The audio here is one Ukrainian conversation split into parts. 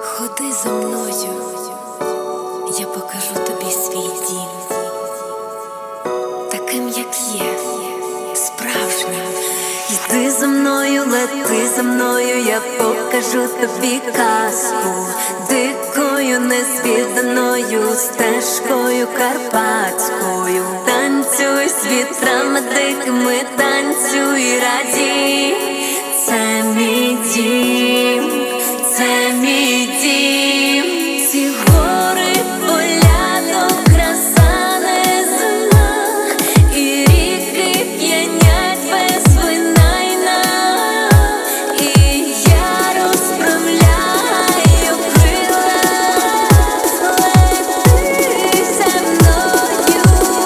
Ходи за мною, я покажу тобі свій дім, таким, як є, справжнім. Йди за мною, лети за мною, я покажу тобі казку, дикою, незвіданою стежкою карпатською. Танцюй з вітрами дикими, танцюй, радій. Це мій дім, це мій дім. Ці гори, поля, то краса неземна, і ріки п'янять без вина й нам. І я розправляю крила, лети за мною,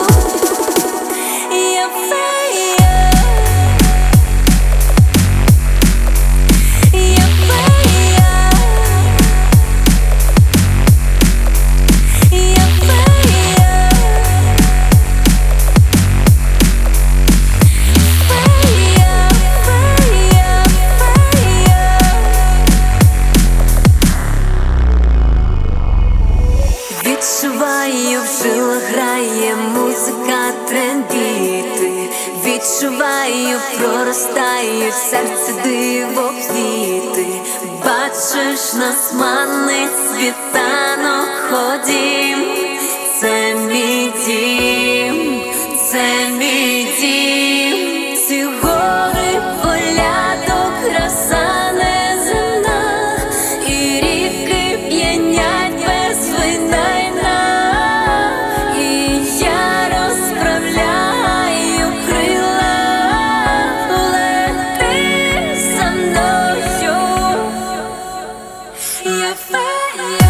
я фея. Відчуваю, в жилах грає музика, трендіти. Відчуваю, проростає в серці диво квіти. Бачиш, нас манить світанок, ходім. Це мій дім, це мій дім. Ці гори, поля, то краса неземна, і ріки п'янять без вина й нам. І я розправляю крила, лети за мною, я фея.